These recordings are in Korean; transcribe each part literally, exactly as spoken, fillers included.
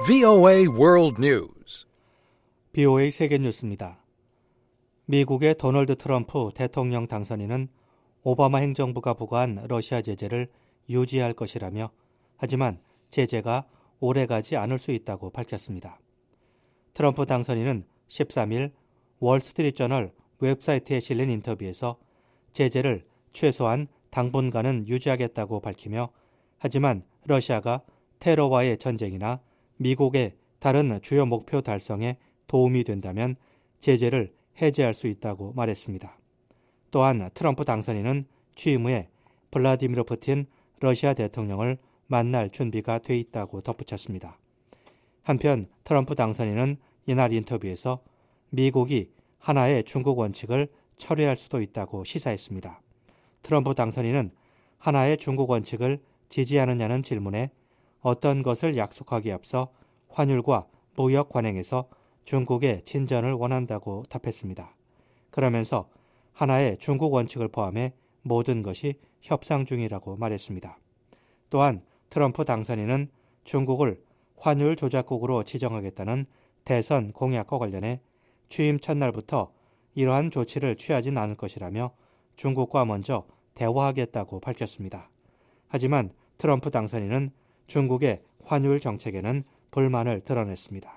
브이오에이 World News. 브이오에이 세계 뉴스입니다. 미국의 도널드 트럼프 대통령 당선인은 오바마 행정부가 부과한 러시아 제재를 유지할 것이라며, 하지만 제재가 오래가지 않을 수 있다고 밝혔습니다. 트럼프 당선인은 십삼 일 월스트리트저널 웹사이트에 실린 인터뷰에서 제재를 최소한 당분간은 유지하겠다고 밝히며, 하지만 러시아가 테러와의 전쟁이나 미국의 다른 주요 목표 달성에 도움이 된다면 제재를 해제할 수 있다고 말했습니다. 또한 트럼프 당선인은 취임 후에 블라디미르 푸틴 러시아 대통령을 만날 준비가 돼 있다고 덧붙였습니다. 한편 트럼프 당선인은 이날 인터뷰에서 미국이 하나의 중국 원칙을 철회할 수도 있다고 시사했습니다. 트럼프 당선인은 하나의 중국 원칙을 지지하느냐는 질문에 어떤 것을 약속하기에 앞서 환율과 무역 관행에서 중국의 진전을 원한다고 답했습니다. 그러면서 하나의 중국 원칙을 포함해 모든 것이 협상 중이라고 말했습니다. 또한 트럼프 당선인은 중국을 환율 조작국으로 지정하겠다는 대선 공약과 관련해 취임 첫날부터 이러한 조치를 취하진 않을 것이라며 중국과 먼저 대화하겠다고 밝혔습니다. 하지만 트럼프 당선인은 중국의 환율 정책에는 불만을 드러냈습니다.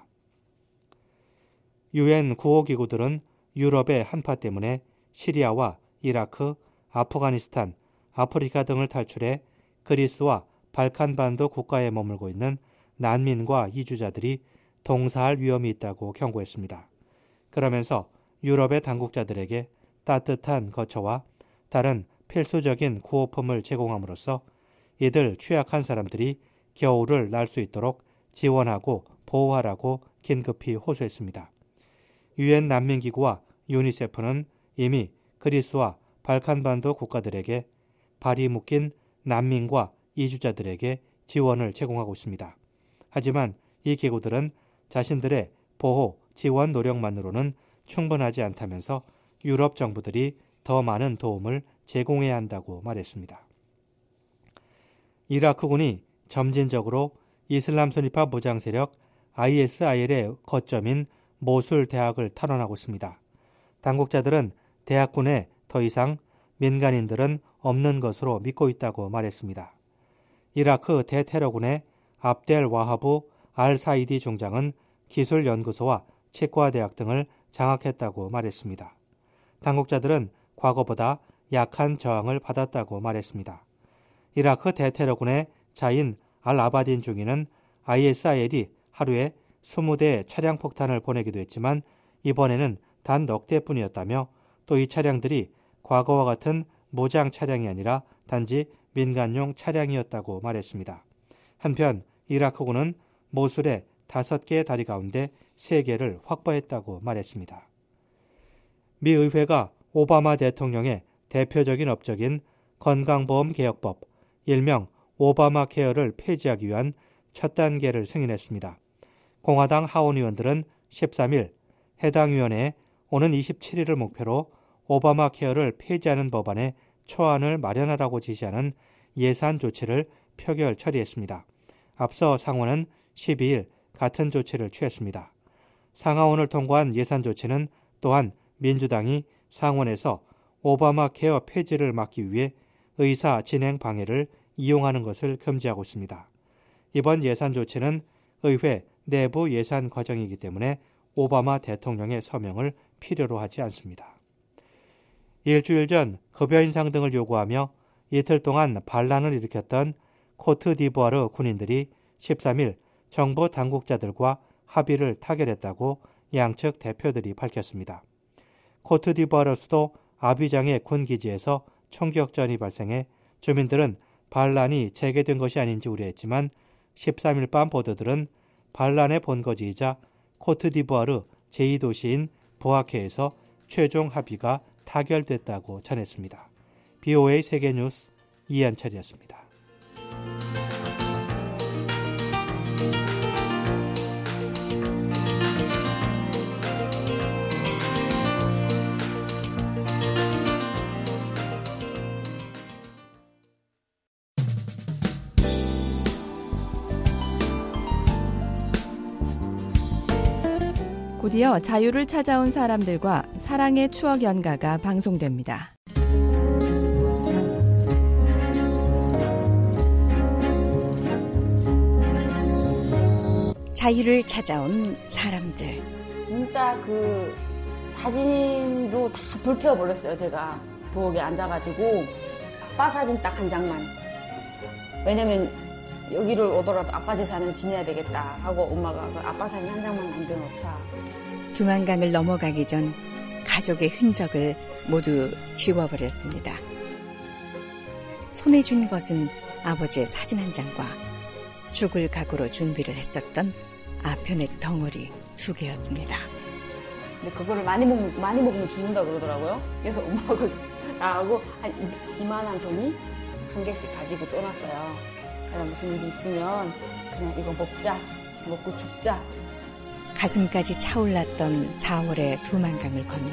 유엔 구호기구들은 유럽의 한파 때문에 시리아와 이라크, 아프가니스탄, 아프리카 등을 탈출해 그리스와 발칸반도 국가에 머물고 있는 난민과 이주자들이 동사할 위험이 있다고 경고했습니다. 그러면서 유럽의 당국자들에게 따뜻한 거처와 다른 필수적인 구호품을 제공함으로써 이들 취약한 사람들이 겨울을 날 수 있도록 지원하고 보호하라고 긴급히 호소했습니다. 유엔 난민기구와 유니세프는 이미 그리스와 발칸반도 국가들에게 발이 묶인 난민과 이주자들에게 지원을 제공하고 있습니다. 하지만 이 기구들은 자신들의 보호, 지원 노력만으로는 충분하지 않다면서 유럽 정부들이 더 많은 도움을 제공해야 한다고 말했습니다. 이라크군이 점진적으로 이슬람 순위파 무장 세력 아이에스아이엘의 거점인 모술 대학을 탈환하고 있습니다. 당국자들은 대학군에 더 이상 민간인들은 없는 것으로 믿고 있다고 말했습니다. 이라크 대테러군의 압델 와하브 알 사이디 중장은 기술연구소와 치과대학 등을 장악했다고 말했습니다. 당국자들은 과거보다 약한 저항을 받았다고 말했습니다. 이라크 대테러군의 자인 알 아바딘 중위는 아이에스아이엘이 하루에 이십 대 차량 폭탄을 보내기도 했지만 이번에는 단 넉 대뿐이었다며, 또 이 차량들이 과거와 같은 무장 차량이 아니라 단지 민간용 차량이었다고 말했습니다. 한편 이라크군은 모술의 다섯 개의 다리 가운데 세 개를 확보했다고 말했습니다. 미 의회가 오바마 대통령의 대표적인 업적인 건강보험 개혁법, 일명 오바마 케어를 폐지하기 위한 첫 단계를 승인했습니다. 공화당 하원 의원들은 십삼 일 해당 위원회에 오는 이십칠 일을 목표로 오바마 케어를 폐지하는 법안의 초안을 마련하라고 지시하는 예산 조치를 표결 처리했습니다. 앞서 상원은 십이 일 같은 조치를 취했습니다. 상하원을 통과한 예산 조치는 또한 민주당이 상원에서 오바마 케어 폐지를 막기 위해 의사 진행 방해를 이용하는 것을 금지하고 있습니다. 이번 예산 조치는 의회 내부 예산 과정이기 때문에 오바마 대통령의 서명을 필요로 하지 않습니다. 일주일 전 급여 인상 등을 요구하며 이틀 동안 반란을 일으켰던 코트디부아르 군인들이 십삼 일 정부 당국자들과 합의를 타결했다고 양측 대표들이 밝혔습니다. 코트디부아르 수도 아비장의 군기지에서 총격전이 발생해 주민들은 반란이 재개된 것이 아닌지 우려했지만 십삼 일 밤 보도들은 반란의 본거지이자 코트디부아르 제이 도시인 부아케에서 최종 합의가 타결됐다고 전했습니다. 브이오에이 세계뉴스 이한철이었습니다. 곧이어 자유를 찾아온 사람들과 사랑의 추억 연가가 방송됩니다. 자유를 찾아온 사람들. 진짜 그 사진도 다 불태워버렸어요. 제가 부엌에 앉아가지고 아빠 사진 딱 한 장만. 왜냐면 여기를 오더라도 아빠 재산은 지내야 되겠다 하고 엄마가 그 아빠 사진 한 장만 남겨놓자. 두만강을 넘어가기 전 가족의 흔적을 모두 지워버렸습니다. 손에 준 것은 아버지의 사진 한 장과 죽을 각오로 준비를 했었던 아편의 덩어리 두 개였습니다. 근데 그거를 많이 먹으면, 많이 먹으면 죽는다 그러더라고요. 그래서 엄마하고 나하고 한 이, 이만한 돈이 한 개씩 가지고 떠났어요. 그래서 무슨 일이 있으면 그냥 이거 먹자, 먹고 죽자. 가슴까지 차올랐던 사월의 두만강을 건너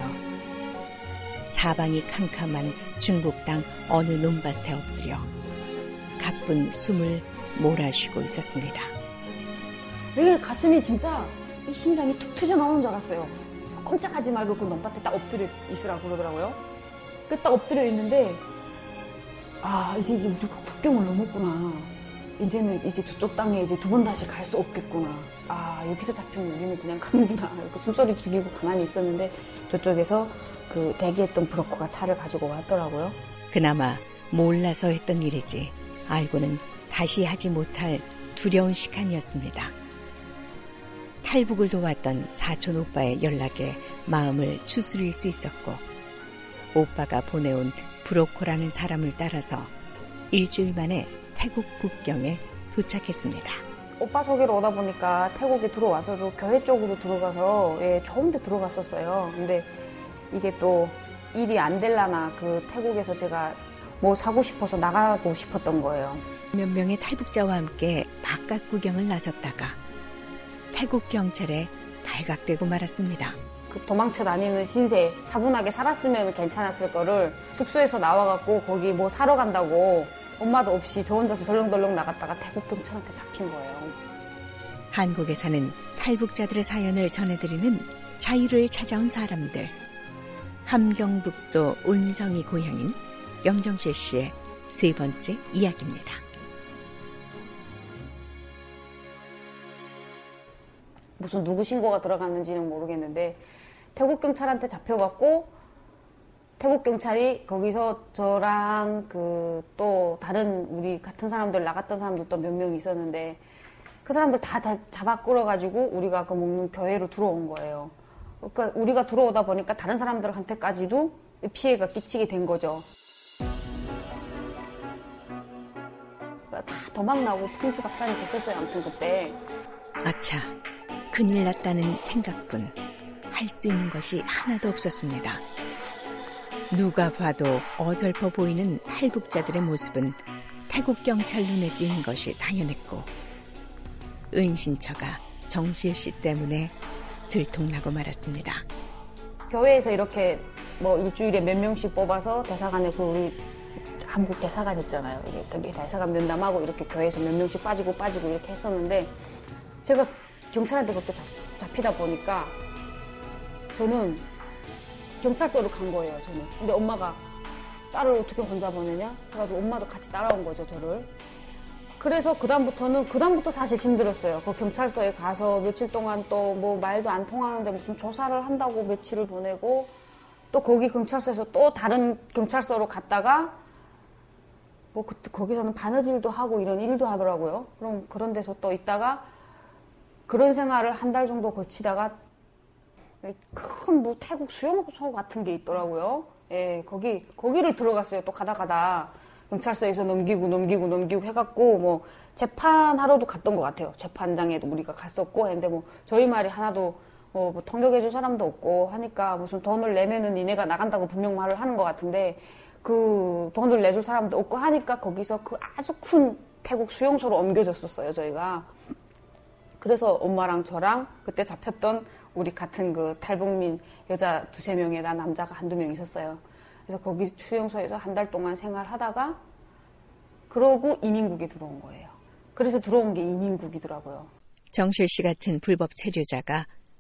사방이 캄캄한 중국 땅 어느 논밭에 엎드려 가쁜 숨을 몰아쉬고 있었습니다. 내 가슴이 진짜 이 심장이 툭 튀어나오는 줄 알았어요. 꼼짝하지 말고 그 논밭에 딱 엎드려 있으라고 그러더라고요. 그 딱 엎드려 있는데 아 이제 이제 우리가 국경을 넘었구나. 이제는 이제 저쪽 땅에 이제 두 번 다시 갈 수 없겠구나. 아 여기서 잡히면 우리는 그냥 가는구나. 이렇게 숨소리 죽이고 가만히 있었는데 저쪽에서 그 대기했던 브로커가 차를 가지고 왔더라고요. 그나마 몰라서 했던 일이지 알고는 다시 하지 못할 두려운 시간이었습니다. 탈북을 도왔던 사촌 오빠의 연락에 마음을 추스릴 수 있었고 오빠가 보내온 브로커라는 사람을 따라서 일주일 만에 태국 국경에 도착했습니다. 오빠 소개로 오다 보니까 태국에 들어와서도 교회 쪽으로 들어가서 예, 좋은 데 들어갔었어요. 근데 이게 또 일이 안 될라나 그 태국에서 제가 뭐 사고 싶어서 나가고 싶었던 거예요. 몇 명의 탈북자와 함께 바깥 구경을 나섰다가 태국 경찰에 발각되고 말았습니다. 그 도망쳐 다니는 신세 차분하게 살았으면 괜찮았을 거를 숙소에서 나와갖고 거기 뭐 사러 간다고 엄마도 없이 저 혼자서 덜렁덜렁 나갔다가 태국 경찰한테 잡힌 거예요. 한국에 사는 탈북자들의 사연을 전해드리는 자유를 찾아온 사람들. 함경북도 운성이 고향인 명정실 씨의 세 번째 이야기입니다. 무슨 누구 신고가 들어갔는지는 모르겠는데 태국 경찰한테 잡혀갖고 태국 경찰이 거기서 저랑 그 또 다른 우리 같은 사람들 나갔던 사람들 또 몇 명 있었는데 그 사람들 다, 다 잡아 끌어가지고 우리가 그 먹는 교회로 들어온 거예요. 그러니까 우리가 들어오다 보니까 다른 사람들한테까지도 피해가 끼치게 된 거죠. 그러니까 다 도망나고 풍지박산이 됐었어요. 아무튼 그때. 아차, 큰일 났다는 생각뿐 할 수 있는 것이 하나도 없었습니다. 누가 봐도 어설퍼 보이는 탈북자들의 모습은 태국 경찰 눈에 띄는 것이 당연했고 은신처가 정실 씨 때문에 들통나고 말았습니다. 교회에서 이렇게 뭐 일주일에 몇 명씩 뽑아서 대사관에 그 우리 한국 대사관 있잖아요. 이게 대사관 면담하고 이렇게 교회에서 몇 명씩 빠지고 빠지고 이렇게 했었는데 제가 경찰한테 그때 잡히다 보니까 저는 경찰서로 간 거예요, 저는. 근데 엄마가 딸을 어떻게 혼자 보내냐? 그래가지고 엄마도 같이 따라온 거죠, 저를. 그래서 그다음부터는, 그다음부터 사실 힘들었어요. 그 경찰서에 가서 며칠 동안 또 뭐 말도 안 통하는데 무슨 조사를 한다고 며칠을 보내고 또 거기 경찰서에서 또 다른 경찰서로 갔다가 뭐 그때 거기서는 바느질도 하고 이런 일도 하더라고요. 그럼 그런 데서 또 있다가 그런 생활을 한 달 정도 거치다가 큰 뭐 태국 수용소 같은 게 있더라고요. 예, 거기, 거기를 들어갔어요. 또 가다 가다. 경찰서에서 넘기고 넘기고 넘기고 해갖고 뭐 재판하러도 갔던 것 같아요. 재판장에도 우리가 갔었고 했는데 뭐 저희 말이 하나도 뭐, 뭐 통역해줄 사람도 없고 하니까 무슨 돈을 내면은 니네가 나간다고 분명 말을 하는 것 같은데 그 돈을 내줄 사람도 없고 하니까 거기서 그 아주 큰 태국 수용소로 옮겨졌었어요. 저희가. 그래서 엄마랑 저랑 그때 잡혔던 우리 같은 그 탈북민 여자 두세 명에다 남자가 한두 명 있었어요. 그래서 거기 수용소에서 한 달 동안 생활하다가 그러고 이민국에 들어온 거예요. 그래서 들어온 게 이민국이더라고요. 정실 씨 같은 불법 체류자가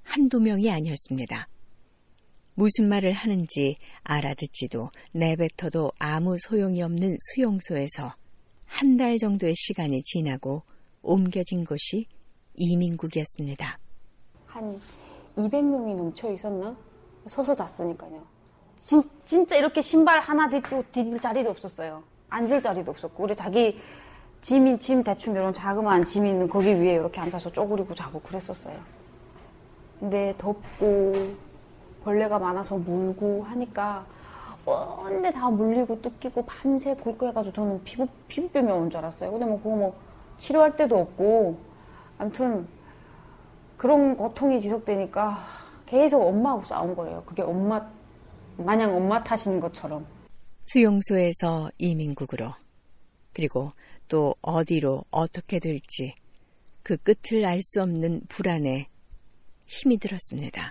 한두 명이 아니었습니다. 무슨 말을 하는지 알아듣지도 내뱉어도 아무 소용이 없는 수용소에서 한 달 정도의 시간이 지나고 옮겨진 곳이 이민국이었습니다. 한 이백 명이 넘쳐 있었나? 서서 잤으니까요. 진, 진짜 이렇게 신발 하나 딛고 디딜 자리도 없었어요. 앉을 자리도 없었고. 우리 자기 짐, 짐 대충 이런 자그마한 짐 있는 거기 위에 이렇게 앉아서 쪼그리고 자고 그랬었어요. 근데 덥고 벌레가 많아서 물고 하니까 언제 다 물리고 뜯기고 밤새 굴고 해가지고 저는 피부, 피부병이 오는 줄 알았어요. 근데 뭐 그거 뭐 치료할 데도 없고 아무튼 그런 고통이 지속되니까 계속 엄마하고 싸운 거예요. 그게 엄마, 마냥 엄마 탓인 것처럼. 수용소에서 이민국으로, 그리고 또 어디로 어떻게 될지 그 끝을 알 수 없는 불안에 힘이 들었습니다.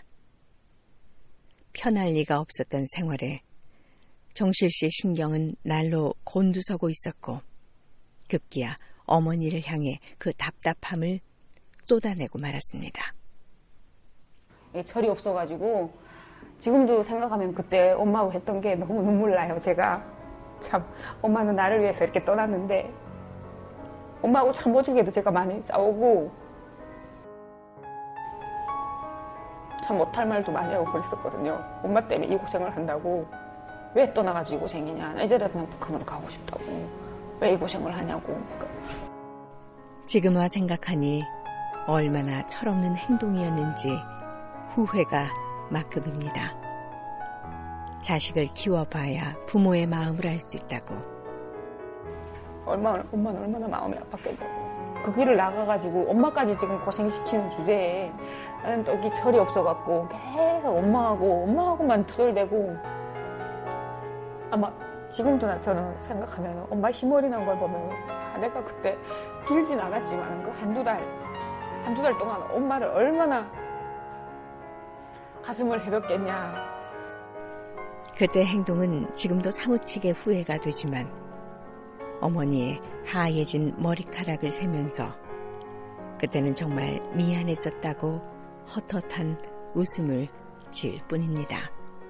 편할 리가 없었던 생활에 정실 씨의 신경은 날로 곤두서고 있었고 급기야 어머니를 향해 그 답답함을 쏟아내고 말았습니다. 철이 없어가지고 지금도 생각하면 그때 엄마하고 했던 게 너무 눈물 나요. 제가 참 엄마는 나를 위해서 이렇게 떠났는데 엄마하고 참 어저께도 제가 많이 싸우고 참 못할 말도 많이 하고 그랬었거든요. 엄마 때문에 이 고생을 한다고. 왜 떠나가지고 이 고생이냐. 이제라도 난 북한으로 가고 싶다고. 왜 이 고생을 하냐고. 지금 와 생각하니 얼마나 철없는 행동이었는지 후회가 막급입니다. 자식을 키워봐야 부모의 마음을 알 수 있다고. 얼마나, 엄마는 얼마나 마음이 아팠겠냐고. 그 길을 나가가지고 엄마까지 지금 고생시키는 주제에 나는 또 이 철이 없어갖고 계속 엄마하고 엄마하고만 투덜대고 아마 지금도 나 저는 생각하면 엄마 흰머리 난 걸 보면 아, 내가 그때 길진 않았지만 그 한두 달 한두 달 동안 엄마를 얼마나 가슴을 헤볐겠냐. 그때 행동은 지금도 사무치게 후회가 되지만 어머니의 하얘진 머리카락을 세면서 그때는 정말 미안했었다고 헛헛한 웃음을 지을 뿐입니다.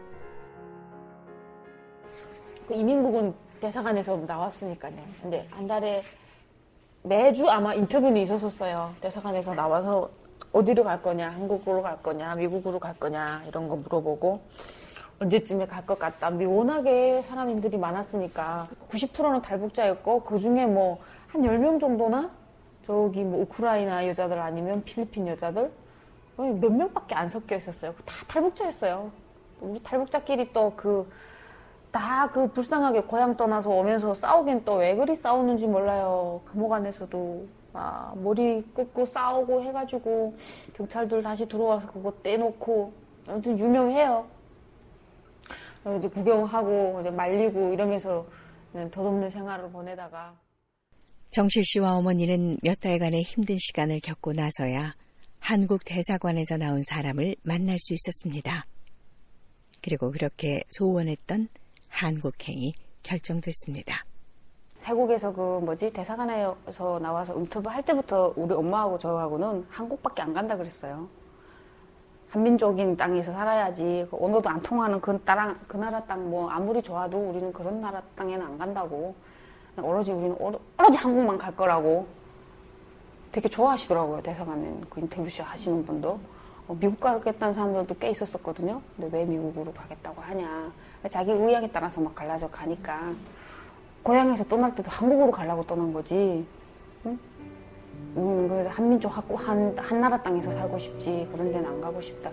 그 이민국은 대사관에서 나왔으니까요. 근데 한 달에 매주 아마 인터뷰는 있었었어요. 대사관에서 나와서 어디로 갈 거냐, 한국으로 갈 거냐, 미국으로 갈 거냐 이런 거 물어보고 언제쯤에 갈 것 같다. 워낙에 사람들이 많았으니까 구십 퍼센트는 탈북자였고 그중에 뭐 한 열 명 정도나 저기 뭐 우크라이나 여자들 아니면 필리핀 여자들 몇 명밖에 안 섞여 있었어요. 다 탈북자였어요. 우리 탈북자끼리 또 그 다 그 불쌍하게 고향 떠나서 오면서 싸우긴 또 왜 그리 싸우는지 몰라요. 감옥 안에서도 막 머리 끄고 싸우고 해가지고 경찰들 다시 들어와서 그거 떼놓고 아무튼 유명해요. 이제 구경하고 이제 말리고 이러면서 덧없는 생활을 보내다가 정실 씨와 어머니는 몇 달간의 힘든 시간을 겪고 나서야 한국 대사관에서 나온 사람을 만날 수 있었습니다. 그리고 그렇게 소원했던 한국행이 결정됐습니다. 태국에서 그 뭐지 대사관에서 나와서 인터뷰 할 때부터 우리 엄마하고 저하고는 한국밖에 안 간다 그랬어요. 한민족인 땅에서 살아야지. 그 언어도 안 통하는 그 나라, 그 나라 땅 뭐 아무리 좋아도 우리는 그런 나라 땅에는 안 간다고. 오로지 우리는 오로지 한국만 갈 거라고. 되게 좋아하시더라고요. 대사관에 그 인터뷰쇼 하시는 분도. 어, 미국 가겠다는 사람들도 꽤 있었었거든요. 근데 왜 미국으로 가겠다고 하냐. 자기 의향에 따라서 막 갈라져 가니까. 고향에서 떠날 때도 한국으로 가려고 떠난 거지. 응? 우리는 그래도 한민족 하고 한, 한 나라 땅에서 살고 싶지. 그런 데는 안 가고 싶다.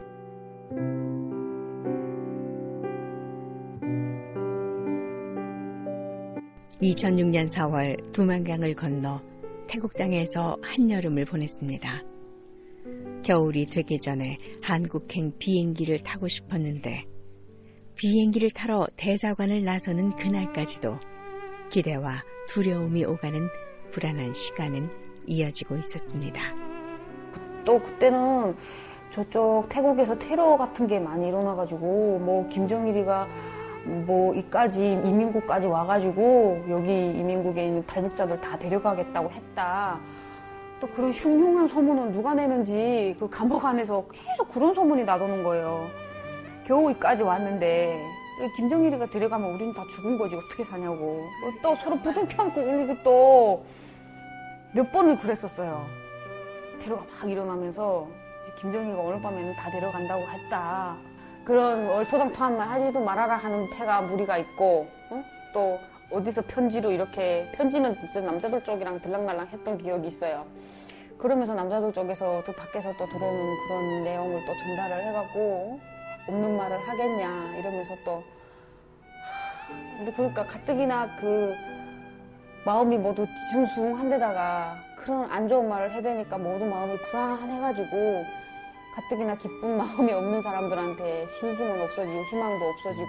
이천육 년 사월 두만강을 건너 태국 땅에서 한여름을 보냈습니다. 겨울이 되기 전에 한국행 비행기를 타고 싶었는데 비행기를 타러 대사관을 나서는 그날까지도 기대와 두려움이 오가는 불안한 시간은 이어지고 있었습니다. 또 그때는 저쪽 태국에서 테러 같은 게 많이 일어나가지고 뭐 김정일이가 뭐 이까지 이민국까지 와가지고 여기 이민국에 있는 탈북자들 다 데려가겠다고 했다. 또 그런 흉흉한 소문은 누가 내는지 그 감옥 안에서 계속 그런 소문이 나도는 거예요. 겨우 여기까지 왔는데 김정일이가 데려가면 우리는 다 죽은 거지 어떻게 사냐고. 또 서로 부둥켜 안고 울고 또 몇 번을 그랬었어요. 테러가 막 일어나면서 김정일이가 오늘 밤에는 다 데려간다고 했다. 그런 얼토당토한 말 하지도 말아라 하는 패가 무리가 있고, 어? 또 어디서 편지로 이렇게, 편지는 진짜 남자들 쪽이랑 들락날락 했던 기억이 있어요. 그러면서 남자들 쪽에서 또 밖에서 또 들어오는 그런 내용을 또 전달을 해갖고 없는 말을 하겠냐 이러면서 또. 근데 그러니까 가뜩이나 그 마음이 모두 뒤숭숭한데다가 그런 안 좋은 말을 해대니까 모두 마음이 불안해가지고 가뜩이나 기쁜 마음이 없는 사람들한테 신심은 없어지고 희망도 없어지고.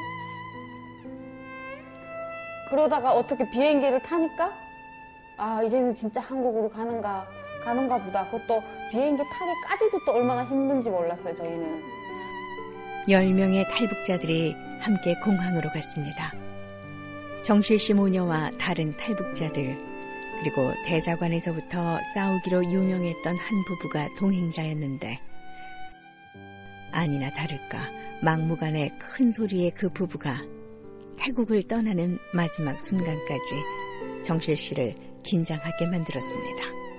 그러다가 어떻게 비행기를 타니까 아 이제는 진짜 한국으로 가는가 가는가 보다. 그것도 비행기 타기까지도 또 얼마나 힘든지 몰랐어요. 저희는 열 명의 탈북자들이 함께 공항으로 갔습니다. 정실씨 모녀와 다른 탈북자들 그리고 대사관에서부터 싸우기로 유명했던 한 부부가 동행자였는데 아니나 다를까 막무가내 큰 소리의 그 부부가 태국을 떠나는 마지막 순간까지 정실씨를 긴장하게 만들었습니다.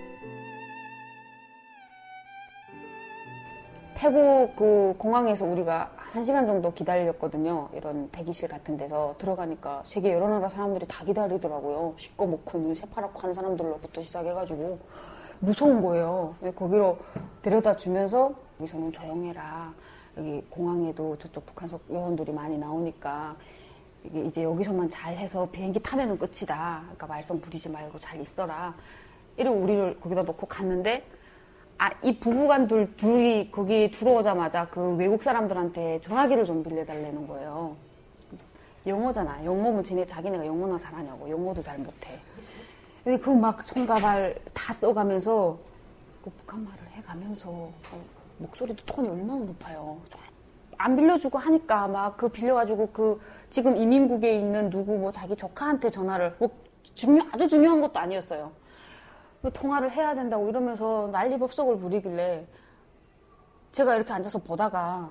태국 그 공항에서 우리가 한 시간 정도 기다렸거든요. 이런 대기실 같은 데서 들어가니까 세계 여러 나라 사람들이 다 기다리더라고요. 씻고 먹고 눈 새파랗고 하는 사람들로부터 시작해가지고 무서운 거예요. 거기로 데려다 주면서 여기서는 조용해라. 여기 공항에도 저쪽 북한석 요원들이 많이 나오니까 이게 이제 여기서만 잘해서 비행기 타면은 끝이다. 그러니까 말썽 부리지 말고 잘 있어라. 이러고 우리를 거기다 놓고 갔는데 아, 이 부부간들 둘이 거기 들어오자마자 그 외국 사람들한테 전화기를 좀 빌려달라는 거예요. 영어잖아. 영어면 쟤네 자기네가 영어나 잘하냐고. 영어도 잘 못해. 근데 그 막 손과 발 다 써가면서 그 북한말을 해가면서 어, 목소리도 톤이 얼마나 높아요. 안 빌려주고 하니까 막 그 빌려가지고 그 지금 이민국에 있는 누구 뭐 자기 조카한테 전화를 뭐 중요 아주 중요한 것도 아니었어요. 통화를 해야 된다고 이러면서 난리법석을 부리길래 제가 이렇게 앉아서 보다가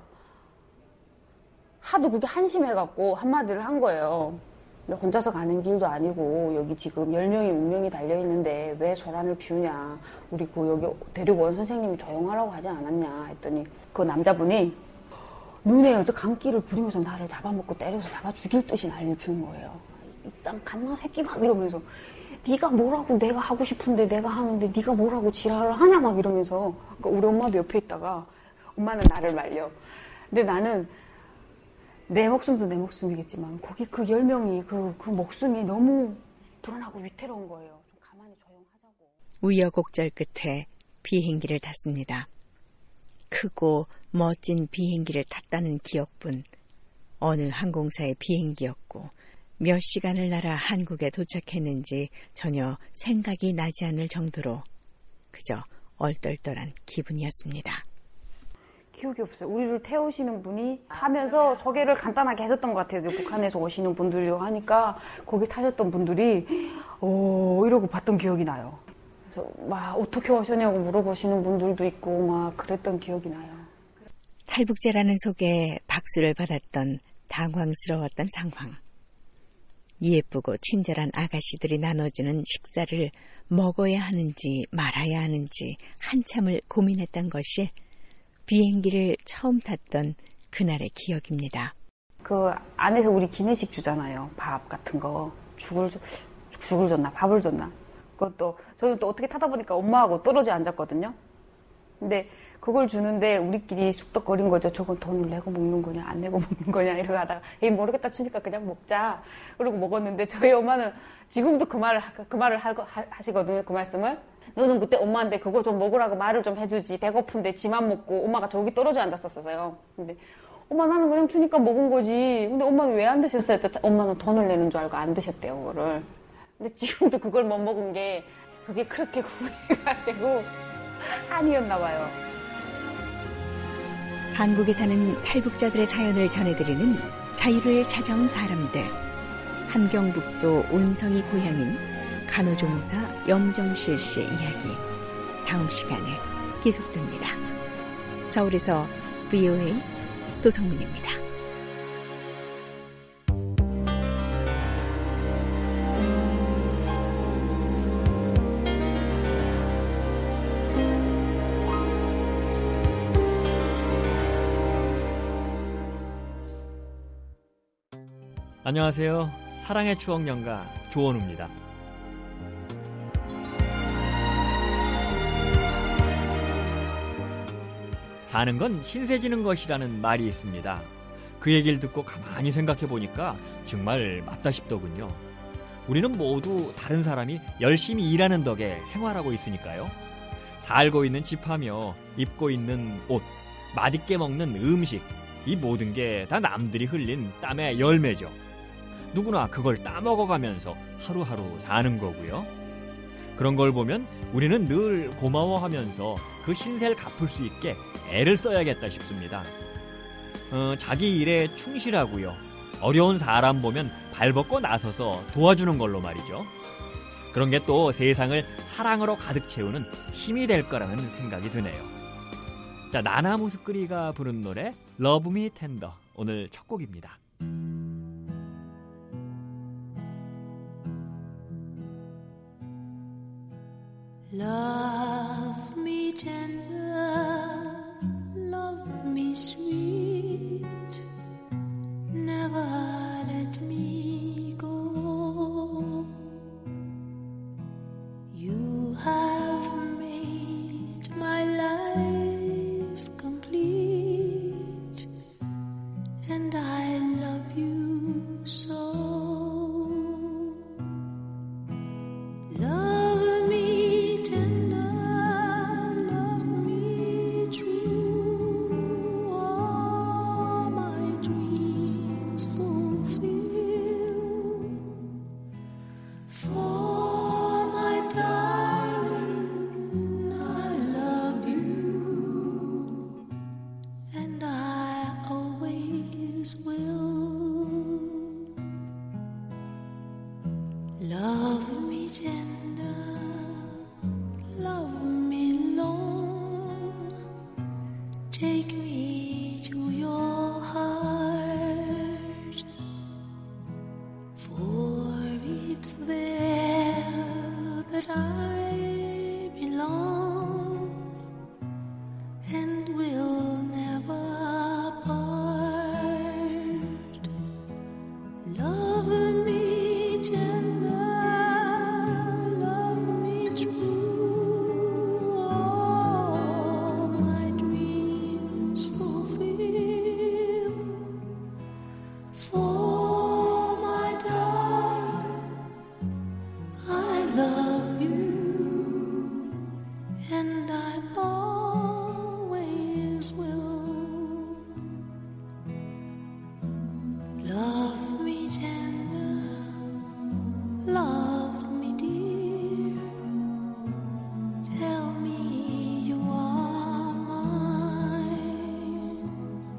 하도 그게 한심해갖고 한마디를 한 거예요. 혼자서 가는 길도 아니고 여기 지금 열 명이 운명이 달려있는데 왜 소란을 피우냐. 우리 그 여기 데리고 온 선생님이 조용하라고 하지 않았냐 했더니 그 남자분이 눈에 여자 감기를 부리면서 나를 잡아먹고 때려서 잡아 죽일 듯이 난리를 피운 거예요. 이 쌍 갓나 새끼 막 이러면서 네가 뭐라고 내가 하고 싶은데 내가 하는데 네가 뭐라고 지랄을 하냐 막 이러면서. 그러니까 우리 엄마도 옆에 있다가 엄마는 나를 말려. 근데 나는 내 목숨도 내 목숨이겠지만 거기 그 열 명이 그, 그 목숨이 너무 불안하고 위태로운 거예요. 좀 가만히 조용하자고. 우여곡절 끝에 비행기를 탔습니다. 크고 멋진 비행기를 탔다는 기억뿐 어느 항공사의 비행기였고 몇 시간을 날아 한국에 도착했는지 전혀 생각이 나지 않을 정도로 그저 얼떨떨한 기분이었습니다. 기억이 없어요. 우리를 태우시는 분이 타면서 소개를 간단하게 해줬던 것 같아요. 북한에서 오시는 분들이요 하니까 거기 타셨던 분들이 오 이러고 봤던 기억이 나요. 그래서 막 어떻게 오셨냐고 물어보시는 분들도 있고 막 그랬던 기억이 나요. 탈북자라는 속에 박수를 받았던 당황스러웠던 상황. 예쁘고 친절한 아가씨들이 나눠주는 식사를 먹어야 하는지 말아야 하는지 한참을 고민했던 것이 비행기를 처음 탔던 그날의 기억입니다. 그 안에서 우리 기내식 주잖아요. 밥 같은 거. 죽을, 죽을 줬나 밥을 줬나. 그것도 저는 또 어떻게 타다 보니까 엄마하고 떨어져 앉았거든요. 근데 그걸 주는데 우리끼리 쑥덕거린 거죠. 저건 돈을 내고 먹는 거냐 안 내고 먹는 거냐 이러고 하다가 에이 모르겠다 주니까 그냥 먹자. 그러고 먹었는데 저희 엄마는 지금도 그 말을 그 말을 하, 하시거든요. 그 말씀을. 너는 그때 엄마한테 그거 좀 먹으라고 말을 좀 해주지. 배고픈데 지만 먹고 엄마가 저기 떨어져 앉았었어요. 근데 엄마 나는 그냥 주니까 먹은 거지. 근데 엄마는 왜 안 드셨어요? 했더니 엄마는 돈을 내는 줄 알고 안 드셨대요. 그거를. 근데 지금도 그걸 못 먹은 게 그게 그렇게 후회가 되고 한이었나 봐요. 한국에 사는 탈북자들의 사연을 전해드리는 자유를 찾아온 사람들. 함경북도 온성이 고향인 간호조무사 염정실 씨의 이야기. 다음 시간에 계속됩니다. 서울에서 브이오에이 도성민입니다. 안녕하세요. 사랑의 추억 연가 조원우입니다. 사는 건 신세 지는 것이라는 말이 있습니다. 그 얘기를 듣고 가만히 생각해 보니까 정말 맞다 싶더군요. 우리는 모두 다른 사람이 열심히 일하는 덕에 생활하고 있으니까요. 살고 있는 집하며 입고 있는 옷, 맛있게 먹는 음식, 이 모든 게 다 남들이 흘린 땀의 열매죠. 누구나 그걸 따먹어가면서 하루하루 사는 거고요. 그런 걸 보면 우리는 늘 고마워하면서 그 신세를 갚을 수 있게 애를 써야겠다 싶습니다. 어, 자기 일에 충실하고요. 어려운 사람 보면 발벗고 나서서 도와주는 걸로 말이죠. 그런 게 또 세상을 사랑으로 가득 채우는 힘이 될 거라는 생각이 드네요. 자, 나나 무스크리가 부른 노래 Love Me Tender, 오늘 첫 곡입니다. Love me tender, love me sweet, never let me go. You have made my life complete, and I love you so. Love me tender, love me true, all my dreams fulfill. For my darling, I love you, and I always will. Love me tender, love me long, take me to your heart, for it's there that I belong and will never part. Love me tender, love me true, all my dreams fulfill. For my darling, I love you, and I always will. Love me tender, love me dear, tell me you are mine.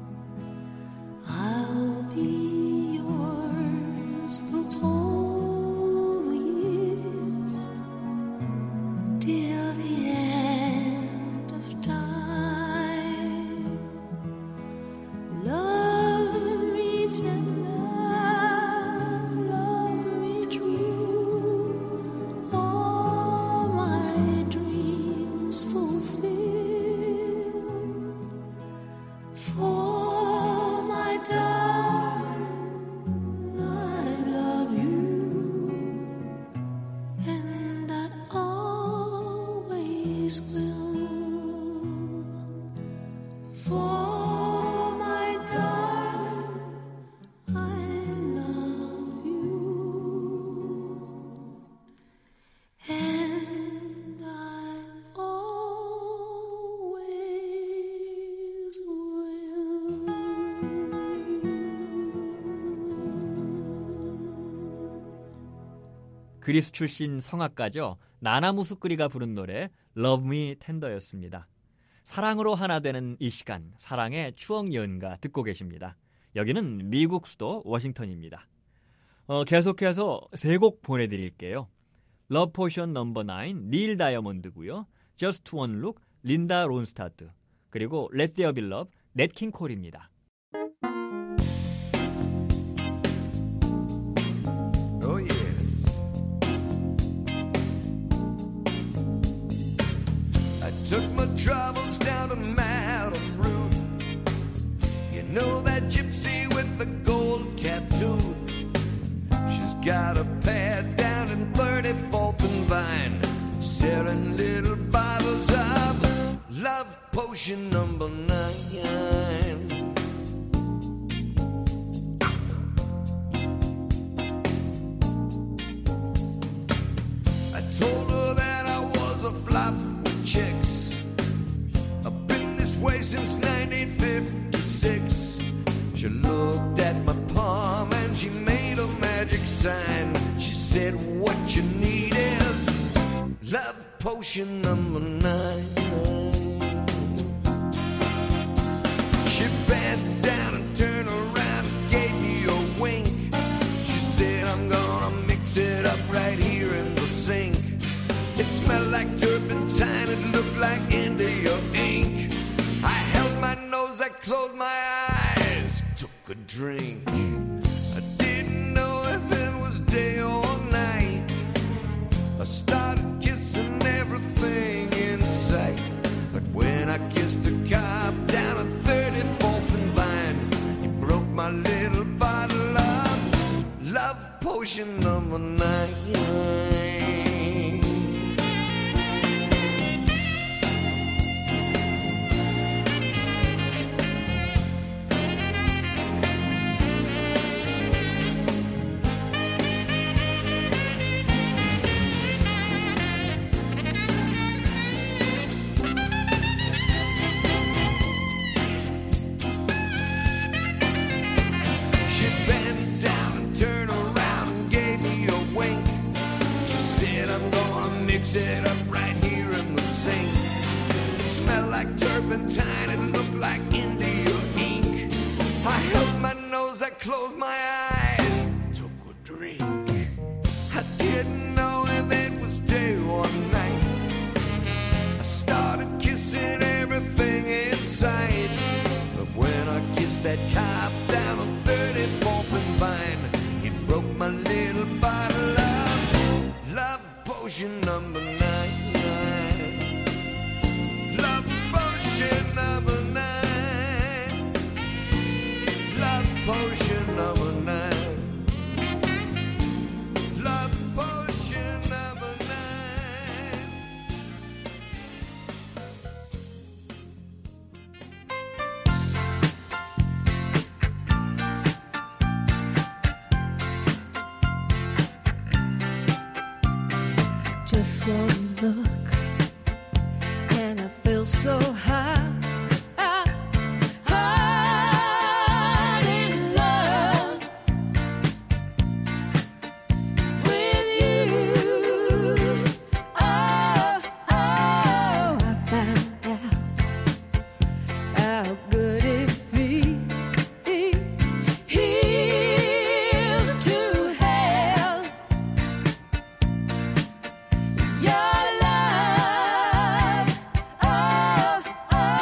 I'll be yours through all the years, till the end of time. Love me tender, love me true, all my dreams fulfill. For my darling, I love you, and I always will. For my darling, I love you, and I always will. 그리스 출신 성악가죠. 나나 무스크리가 부른 노래 Love Me Tender였습니다. 사랑으로 하나 되는 이 시간, 사랑의 추억 연가 듣고 계십니다. 여기는 미국 수도 워싱턴입니다. 어, 계속해서 세 곡 보내드릴게요. Love Potion 넘버 나인 닐 다이아몬드고요. Just One Look, 린다 론스타드, 그리고 Let There Be Love, 넷 킹 콜입니다. Oh yes. I took my troubles down to Madame Ruth. You know that gypsy with the gold cap tooth. She's got a pad down in thirty-fourth and Vine, selling little bottles of love potion number nine. I told her that I was a flop with chicks. I've been this way since nineteen fifty-six. She looked at my palm and she made a magic sign. She said, what you need is love potion number nine. She bent down and turned around and gave me a wink. She said, I'm gonna mix it up right here in the sink. It smelled like turpentine, it looked like India ink. I held my nose, I closed my eyes, took a drink. I didn't know if it was day or night. I started kissing everything in sight. But when I kissed a cop down at thirty-fourth and Vine, he broke my little bottle of love potion number nine. It up right here in the sink. It smelled like turpentine, it looked like India ink. I held my nose, I closed my eyes, took a drink. I didn't know if it was day or night. I started kissing everything in sight. But when I kissed that cop down on thirty-fourth and Vine, he broke my little bottle of love potion number nine. Love potion number nine. Love potion number nine. Love potion number nine. Just one look, and I feel so high, high in love with you. Oh, oh, I found out how good it feels to have your love. Oh, oh.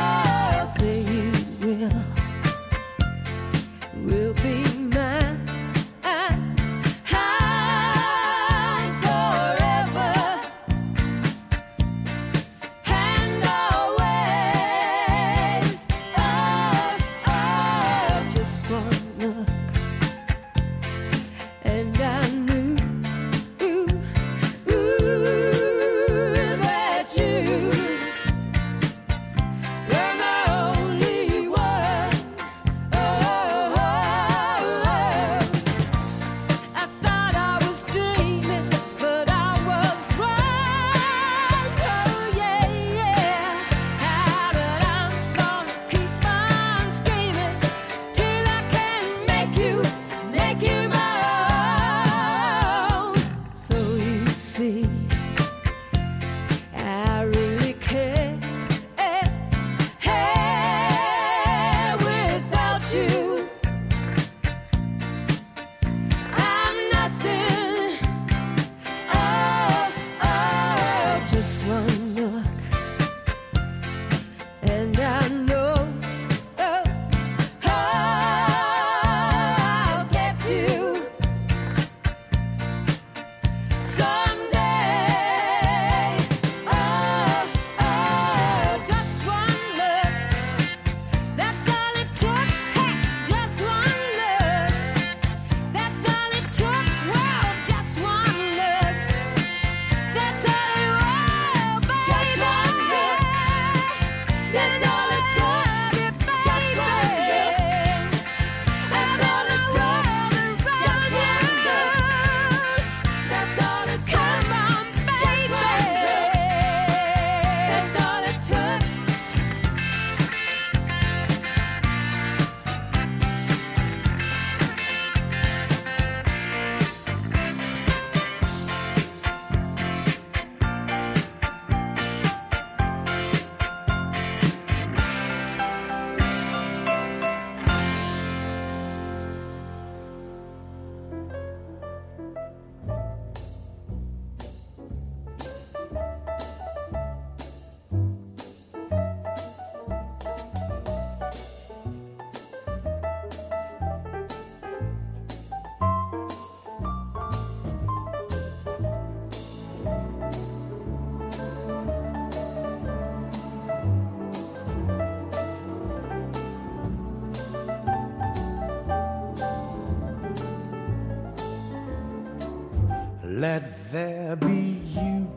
Let there be you.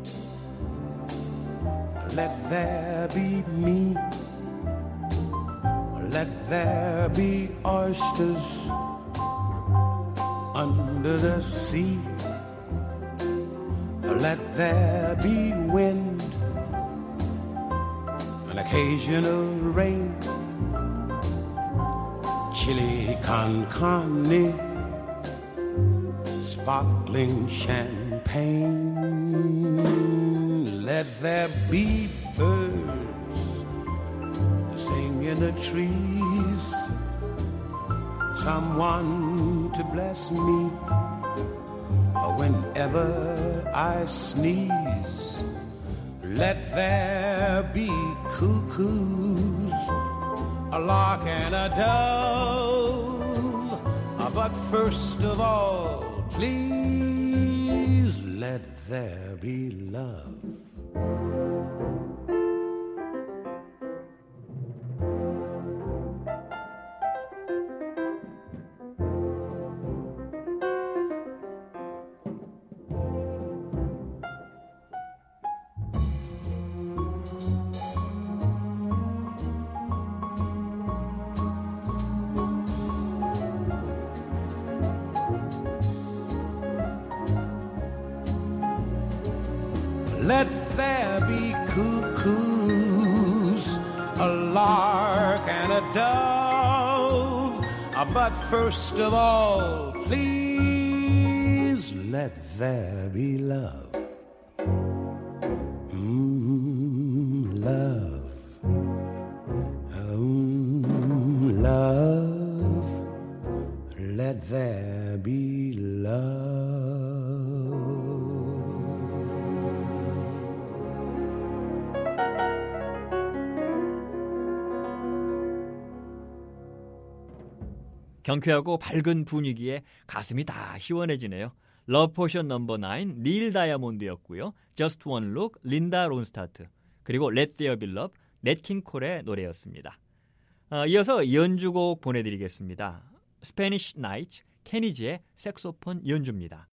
Let there be me. Let there be oysters under the sea. Let there be wind, an occasional rain, chili con carne, sparkling champagne. Let there be birds to sing in the trees, someone to bless me whenever I sneeze. Let there be cuckoos, a lark and a dove. But first of all, please let there be love. Let there be cuckoos, a lark and a dove. But first of all, please let there be love. Mm, love. Mm, love. Let there be love. 경쾌하고 밝은 분위기에 가슴이 다 시원해지네요. 러브 포션 넘버 나인 닐 다이아몬드였고요. Just One Look 린다 론스타트, 그리고 Let There Be Love 넷 킹 콜의 노래였습니다. 아, 이어서 연주곡 보내드리겠습니다. 스페니쉬 나이트 케니지의 색소폰 연주입니다.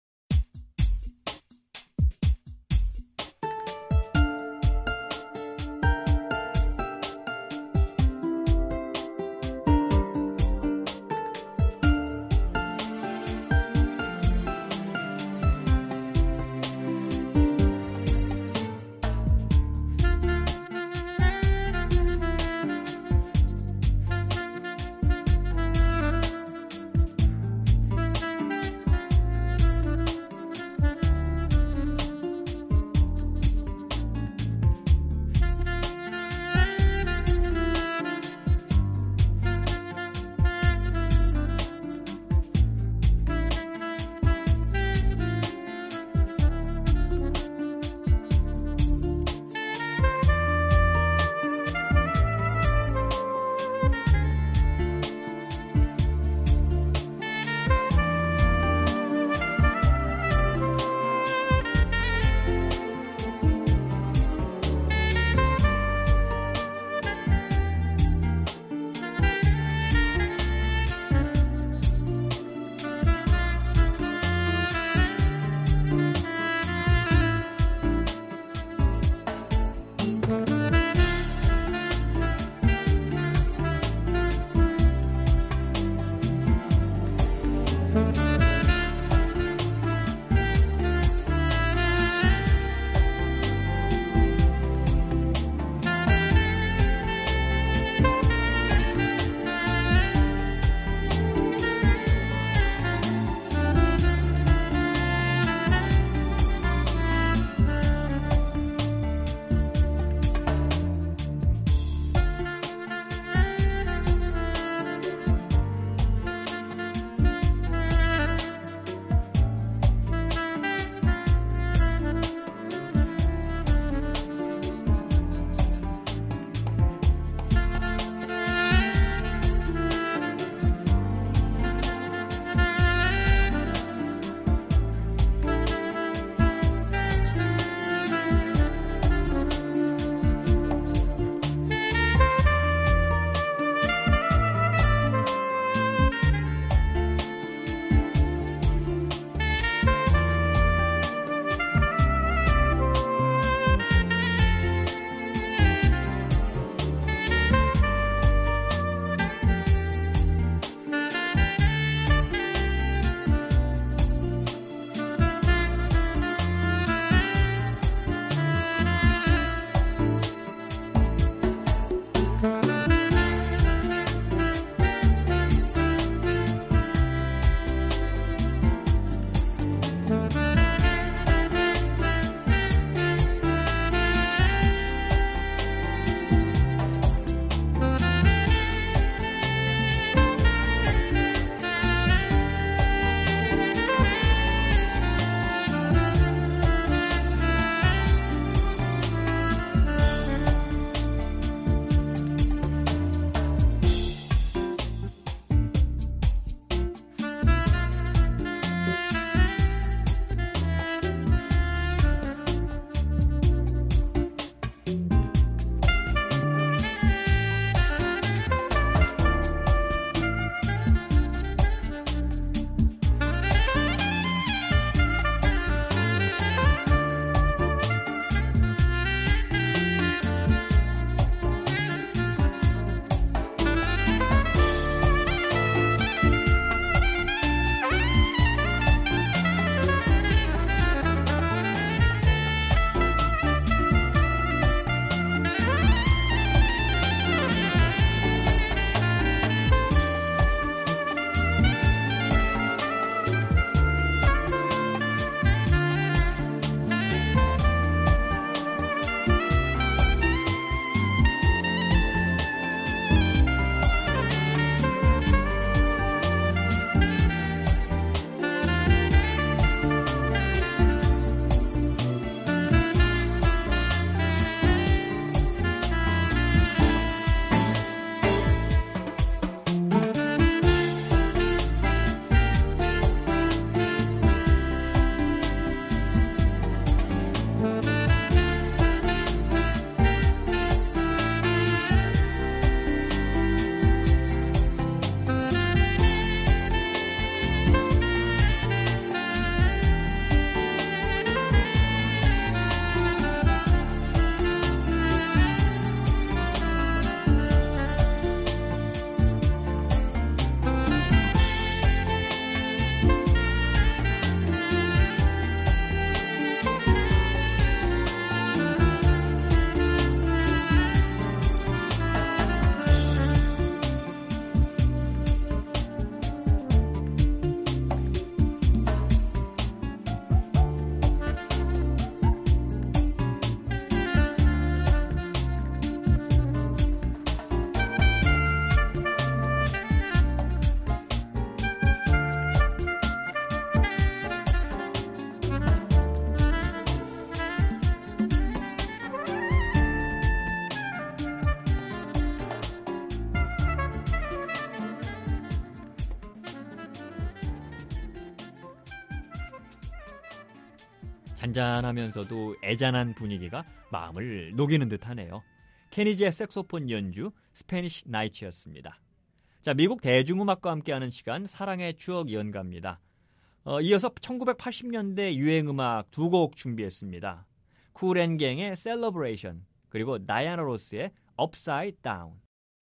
잔잔하면서도 애잔한 분위기가 마음을 녹이는 듯하네요. 케니지의 색소폰 연주 스페니쉬 나이츠였습니다. 자, 미국 대중음악과 함께하는 시간 사랑의 추억 연가입니다. 어, 이어서 천구백팔십 년대 유행음악 두 곡 준비했습니다. 쿨앤갱의 셀러브레이션 그리고 다이아나 로스의 업사이드 다운.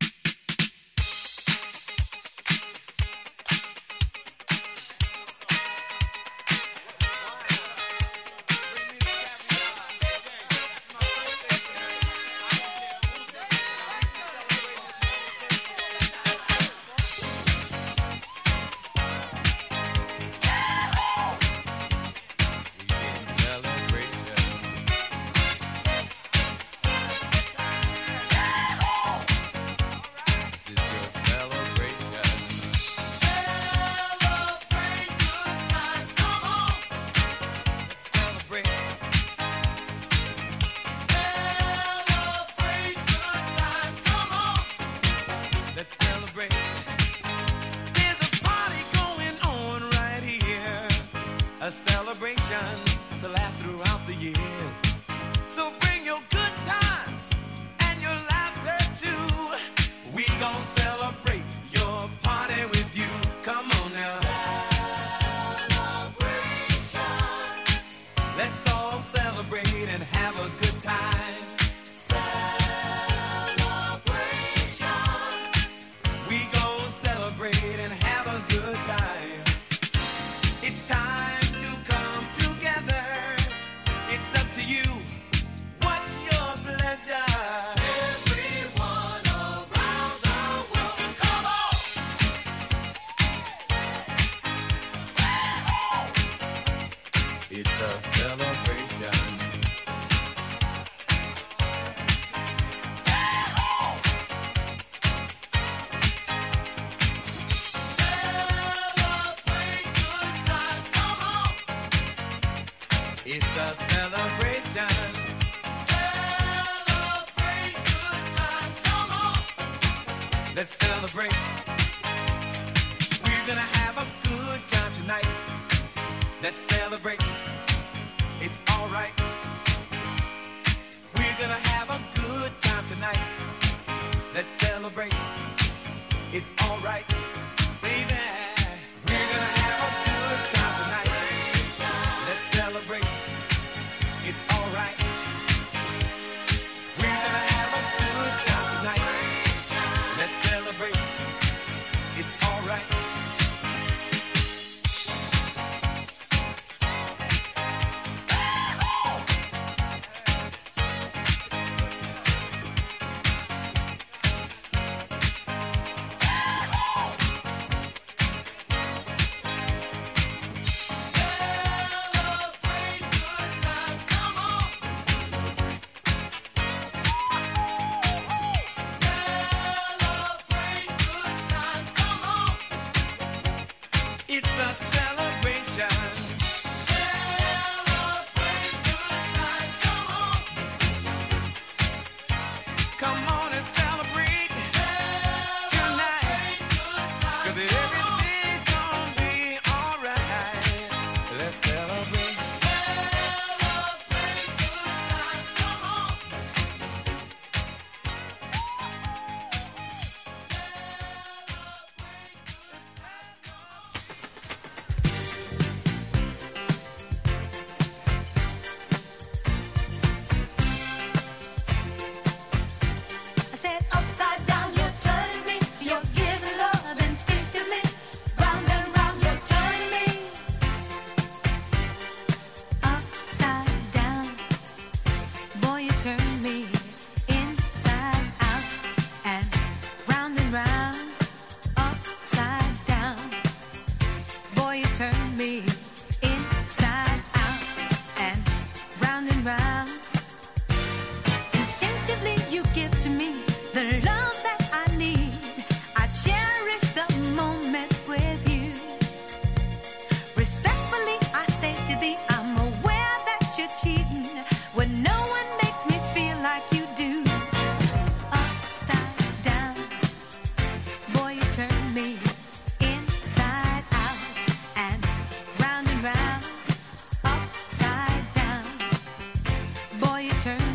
It's a celebration. Celebrate good times, come on. Let's celebrate. We're gonna have a good time tonight. Let's celebrate. It's alright. We're gonna have a good time tonight. Let's celebrate. It's alright, baby. We're gonna have a good time tonight. Let's celebrate. It's alright. We're gonna have a good time tonight. Let's celebrate. It's alright.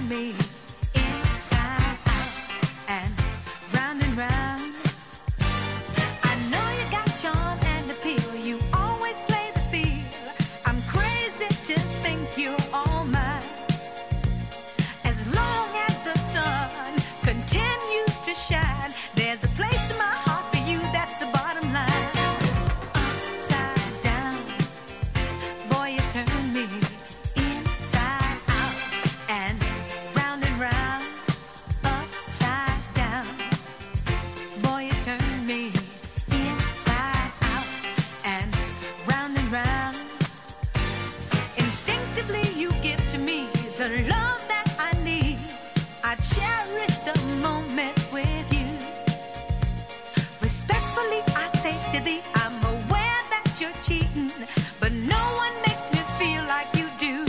turn me inside out and round and round. I know you got charm and appeal. You always play the field. I'm crazy to think you're all mine. As long as the sun continues to shine, there's a place in my heart for you. That's the bottom line. Upside down, boy, you turn me inside out and round and round. Upside down, boy, you turn me inside out and round and round. Instinctively you give to me the love that I need. I cherish the moments with you. Respectfully I say to thee, I'm aware that you're cheating, but no one makes me feel like you do.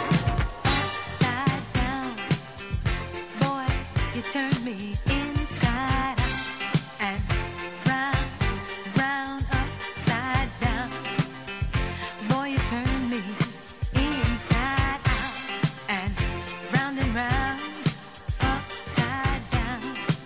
Upside down, boy, you turn me inside out and round, round, upside down. Boy, you turn me inside out and round and round, upside down.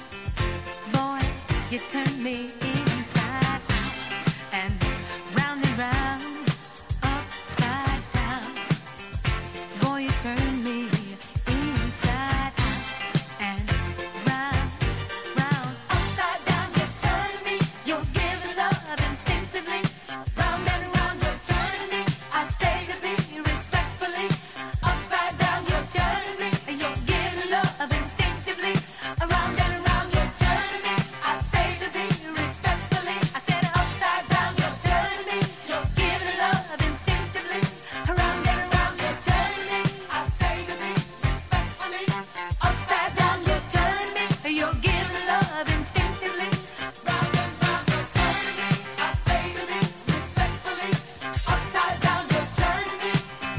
Boy, you turn me inside out and round and round, upside down. Boy, you turn me inside out and round, round, upside down. You turn me, you're giving love instinctively. Round and round, you're turning me. I say to thee respectfully, upside down, you're turning me. You're giving love instinctively. Around and around, you're turning me. I say to thee respectfully, I said upside down, you're turning me. You're giving love instinctively. Around and around, you're turning me. I say to thee respectfully, upside down, you're turning me. You're giving love instinctively. Round and round, you're turning me. I say to thee respectfully, upside down, you're turning me.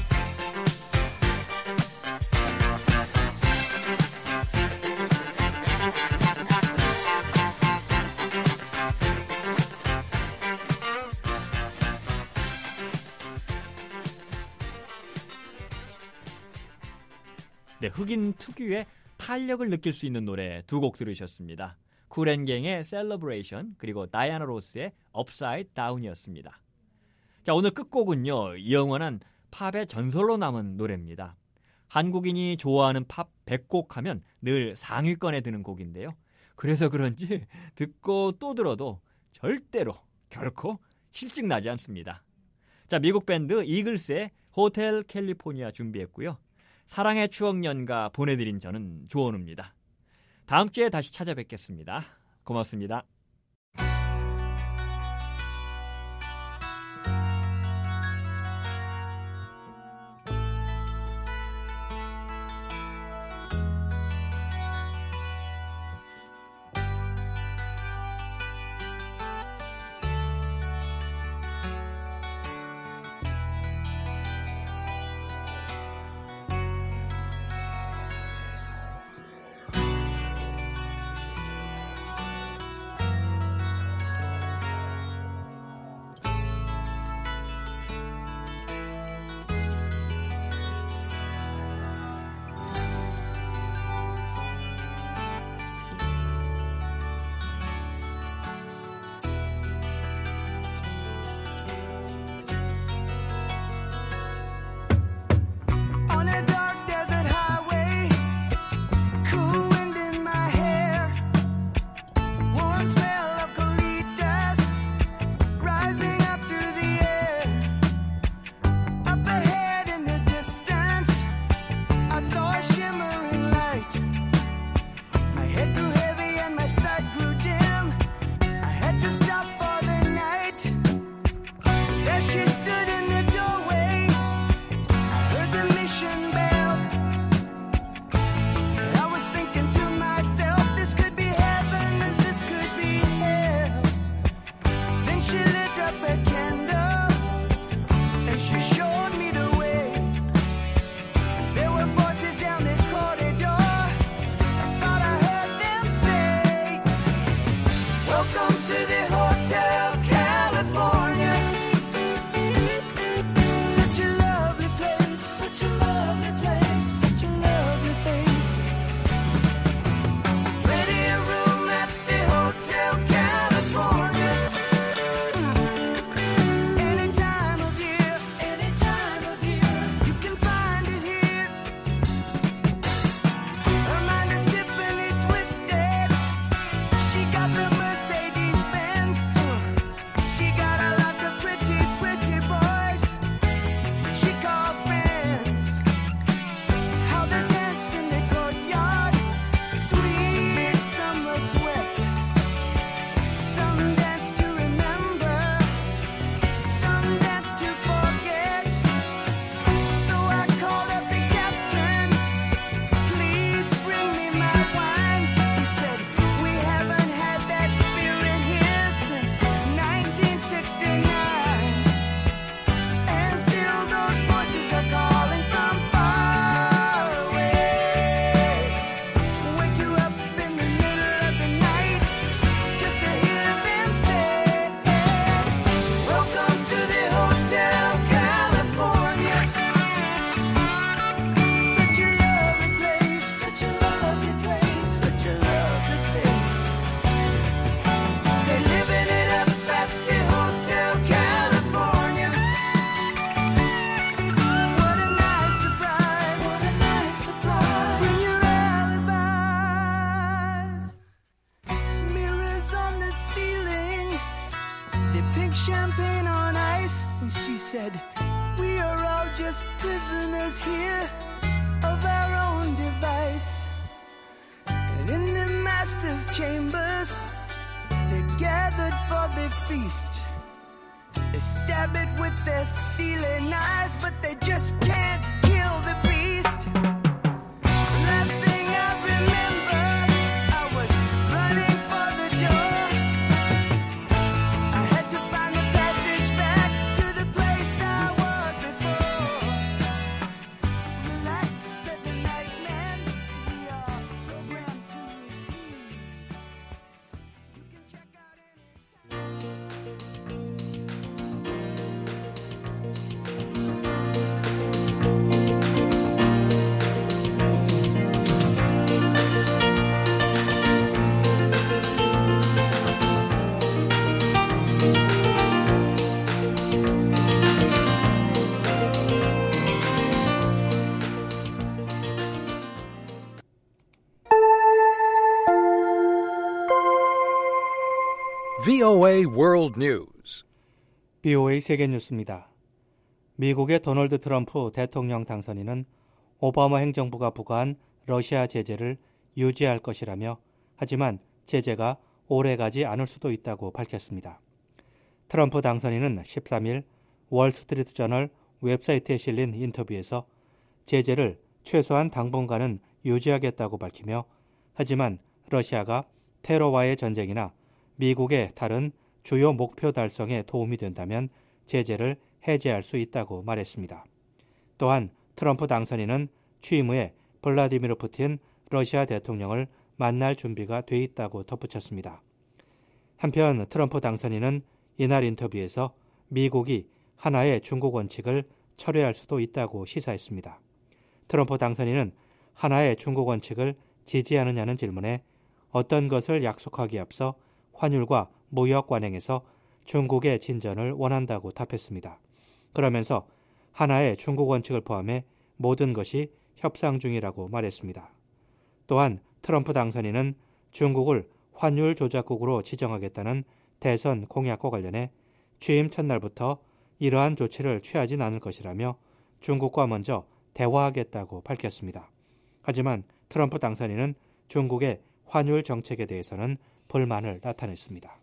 네, 흑인 특유의 탄력을 느낄 수 있는 노래 두 곡 들으셨습니다. 쿨앤갱의 셀러브레이션, 그리고 다이아나 로스의 업사이드 다운이었습니다. 자, 오늘 끝곡은요, 영원한 팝의 전설로 남은 노래입니다. 한국인이 좋아하는 팝 백 곡 하면 늘 상위권에 드는 곡인데요. 그래서 그런지 듣고 또 들어도 절대로 결코 실증나지 않습니다. 자, 미국 밴드 이글스의 호텔 캘리포니아 준비했고요. 사랑의 추억 연가 보내드린 저는 조원우입니다. 다음 주에 다시 찾아뵙겠습니다. 고맙습니다. said, we are all just prisoners here of our own device. And in the master's chambers, they're gathered for the feast. They stab it with their steely knives, but they just can't kill the beast. Last thing I remember, I was running for the door. I had to find the passage back to the place I was before. Relax, said the night man, we are programmed to receive. You can check out anytime. 브이오에이 World News. 브이오에이 세계뉴스입니다. 미국의 도널드 트럼프 대통령 당선인은 오바마 행정부가 부과한 러시아 제재를 유지할 것이라며 하지만 제재가 오래가지 않을 수도 있다고 밝혔습니다. 트럼프 당선인은 십삼 일 월스트리트 저널 웹사이트에 실린 인터뷰에서 제재를 최소한 당분간은 유지하겠다고 밝히며 하지만 러시아가 테러와의 전쟁이나 미국의 다른 주요 목표 달성에 도움이 된다면 제재를 해제할 수 있다고 말했습니다. 또한 트럼프 당선인은 취임 후에 블라디미르 푸틴 러시아 대통령을 만날 준비가 돼 있다고 덧붙였습니다. 한편 트럼프 당선인은 이날 인터뷰에서 미국이 하나의 중국 원칙을 철회할 수도 있다고 시사했습니다. 트럼프 당선인은 하나의 중국 원칙을 지지하느냐는 질문에 어떤 것을 약속하기에 앞서 환율과 무역 관행에서 중국의 진전을 원한다고 답했습니다. 그러면서 하나의 중국 원칙을 포함해 모든 것이 협상 중이라고 말했습니다. 또한 트럼프 당선인은 중국을 환율 조작국으로 지정하겠다는 대선 공약과 관련해 취임 첫날부터 이러한 조치를 취하진 않을 것이라며 중국과 먼저 대화하겠다고 밝혔습니다. 하지만 트럼프 당선인은 중국의 환율 정책에 대해서는 불만을 나타냈습니다.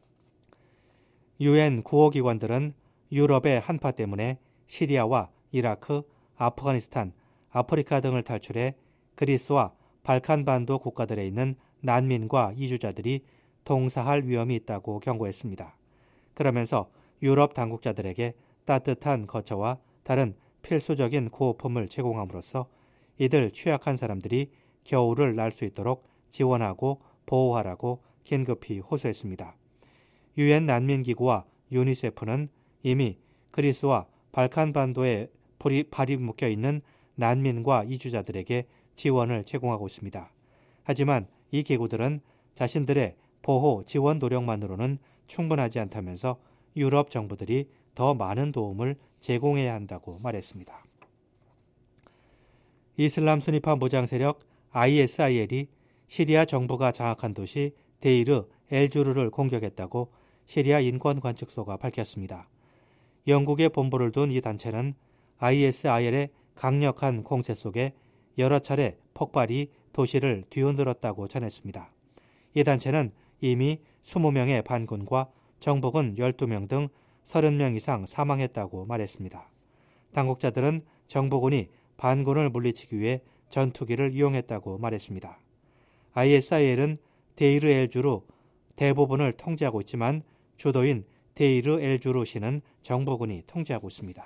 유엔 구호기관들은 유럽의 한파 때문에 시리아와 이라크, 아프가니스탄, 아프리카 등을 탈출해 그리스와 발칸반도 국가들에 있는 난민과 이주자들이 동사할 위험이 있다고 경고했습니다. 그러면서 유럽 당국자들에게 따뜻한 거처와 다른 필수적인 구호품을 제공함으로써 이들 취약한 사람들이 겨울을 날 수 있도록 지원하고 보호하라고 긴급히 호소했습니다. 유엔 난민기구와 유니세프는 이미 그리스와 발칸반도에 발이 묶여있는 난민과 이주자들에게 지원을 제공하고 있습니다. 하지만 이 기구들은 자신들의 보호 지원 노력만으로는 충분하지 않다면서 유럽 정부들이 더 많은 도움을 제공해야 한다고 말했습니다. 이슬람 순위파 무장 세력 아이에스아이엘이 시리아 정부가 장악한 도시 데이르 엘주르를 공격했다고 시리아 인권관측소가 밝혔습니다. 영국에 본부를 둔 이 단체는 아이에스아이엘의 강력한 공세 속에 여러 차례 폭발이 도시를 뒤흔들었다고 전했습니다. 이 단체는 이미 이십 명의 반군과 정복은 열두 명 등 삼십 명 이상 사망했다고 말했습니다. 당국자들은 정복군이 반군을 물리치기 위해 전투기를 이용했다고 말했습니다. 아이에스아이엘은 데이르 엘주르 대부분을 통제하고 있지만 주도인 데이르 엘주르시는 정부군이 통제하고 있습니다.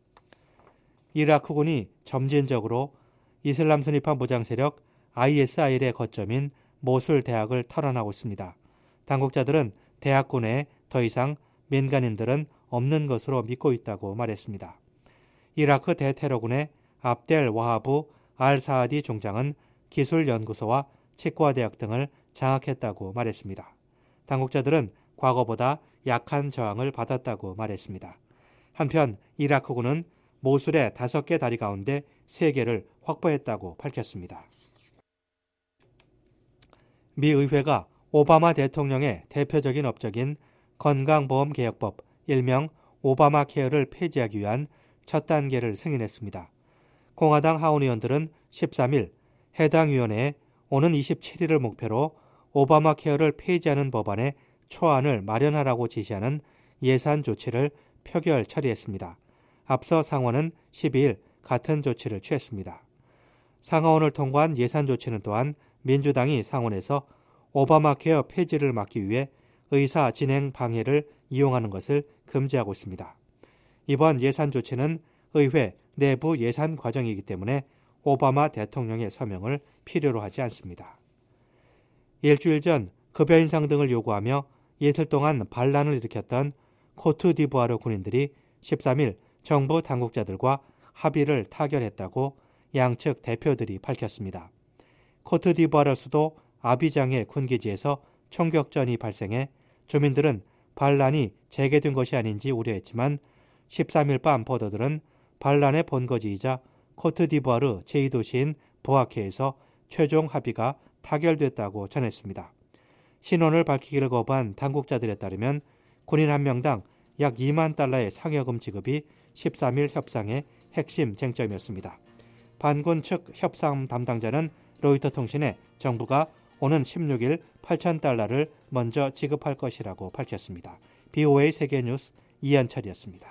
이라크군이 점진적으로 이슬람 순위파 무장 세력 아이에스아이엘의 거점인 모술 대학을 탈환하고 있습니다. 당국자들은 대학군 내에 더 이상 민간인들은 없는 것으로 믿고 있다고 말했습니다. 이라크 대테러군의 압델 와하부 알 사아디 중장은 기술연구소와 치과대학 등을 장악했다고 말했습니다. 당국자들은 과거보다 약한 저항을 받았다고 말했습니다. 한편 이라크군은 모술의 다섯 개 다리 가운데 세 개를 확보했다고 밝혔습니다. 미 의회가 오바마 대통령의 대표적인 업적인 건강보험개혁법, 일명 오바마 케어를 폐지하기 위한 첫 단계를 승인했습니다. 공화당 하원 의원들은 십삼 일 해당 위원회에 오는 이십칠 일을 목표로 오바마 케어를 폐지하는 법안의 초안을 마련하라고 지시하는 예산 조치를 표결 처리했습니다. 앞서 상원은 십이 일 같은 조치를 취했습니다. 상하원을 통과한 예산 조치는 또한 민주당이 상원에서 오바마 케어 폐지를 막기 위해 의사 진행 방해를 이용하는 것을 금지하고 있습니다. 이번 예산 조치는 의회 내부 예산 과정이기 때문에 오바마 대통령의 서명을 필요로 하지 않습니다. 일주일 전 급여 인상 등을 요구하며 이틀 동안 반란을 일으켰던 코트디부아르 군인들이 십삼 일 정부 당국자들과 합의를 타결했다고 양측 대표들이 밝혔습니다. 코트디부아르 수도 아비장의 군기지에서 총격전이 발생해 주민들은 반란이 재개된 것이 아닌지 우려했지만 십삼 일 밤 보도들은 반란의 본거지이자 코트디부아르 제이 도시인 보아케에서 최종 합의가 타결됐다고 전했습니다. 신원을 밝히기를 거부한 당국자들에 따르면 군인 한 명당 약 이만 달러의 상여금 지급이 십삼 일 협상의 핵심 쟁점이었습니다. 반군 측 협상 담당자는 로이터 통신에 정부가 오는 십육 일 팔천 달러를 먼저 지급할 것이라고 밝혔습니다. 비오에이 세계뉴스 이한철이었습니다.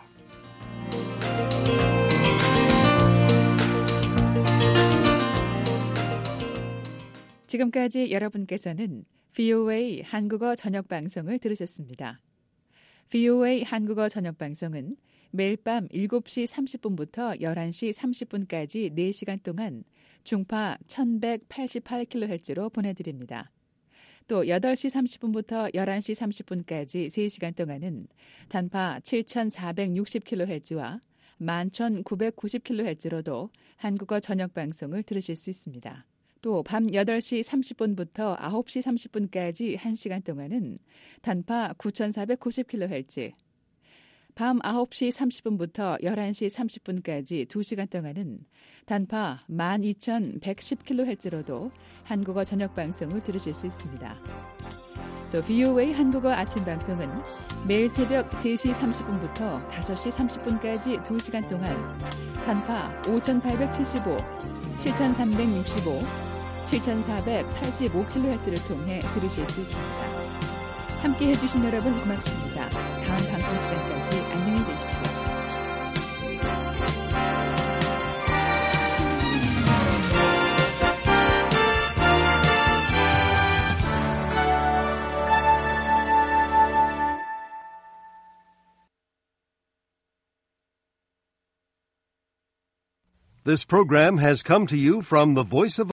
지금까지 여러분께서는 브이오에이 한국어 저녁 방송을 들으셨습니다. 브이오에이 한국어 저녁 방송은 매일 밤 일곱 시 삼십 분부터 열한 시 삼십 분까지 네 시간 동안 중파 천백팔십팔 킬로헤르츠로 보내드립니다. 또 여덟 시 삼십 분부터 열한 시 삼십 분까지 세 시간 동안은 단파 칠천사백육십 킬로헤르츠와 만 천구백구십 킬로헤르츠로도 한국어 저녁 방송을 들으실 수 있습니다. 또 밤 여덟 시 삼십 분부터 아홉 시 삼십 분까지 한 시간 동안은 단파 구천사백구십 킬로헤르츠, 밤 아홉 시 삼십 분부터 열한 시 삼십 분까지 두 시간 동안은 단파 만 이천백십 킬로헤르츠로도 한국어 저녁 방송을 들으실 수 있습니다. 또 브이오에이 한국어 아침 방송은 매일 새벽 세 시 삼십 분부터 다섯 시 삼십 분까지 두 시간 동안 단파 오천팔백칠십오, 칠천삼백육십오, 칠천사백팔십오 킬로헤르츠를 통해 들으실 수 있습니다. 함께 해주신 여러분 고맙습니다. 다음 방송 시간까지 안녕히 계십시오. This program has come to you from the Voice of